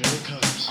Here it comes.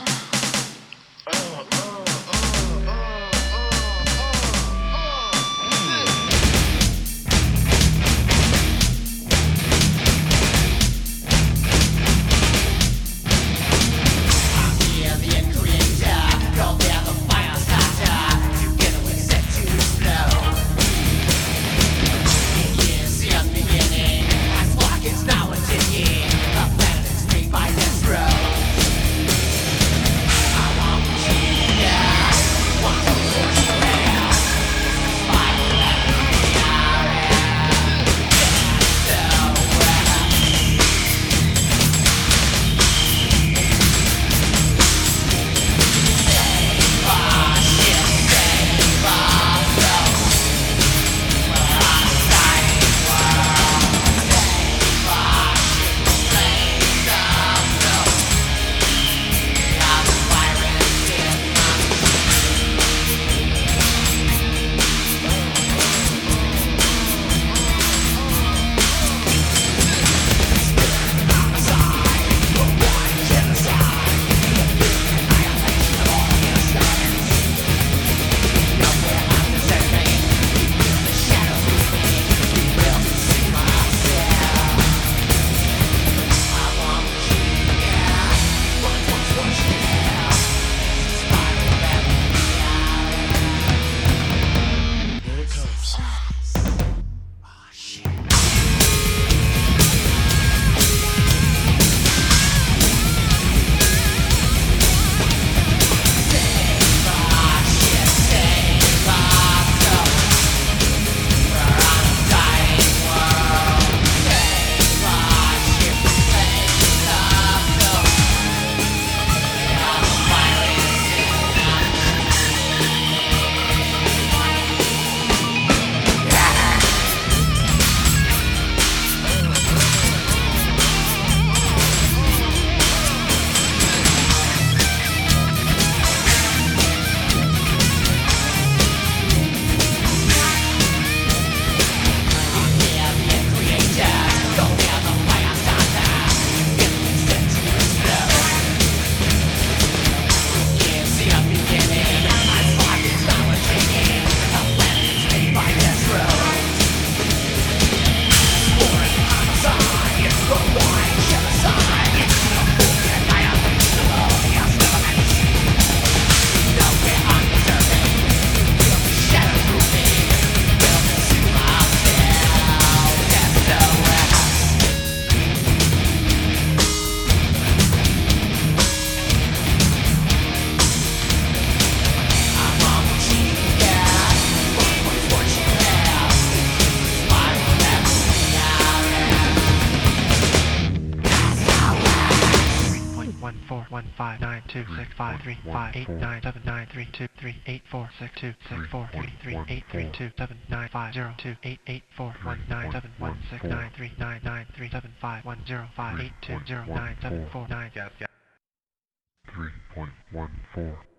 One four one five nine two six five three five eight nine seven nine three two three eight four six two six four three three eight three two seven nine five zero two eight eight four one nine seven one six nine three nine nine three seven five one zero five eight two zero nine seven four nine. 3.14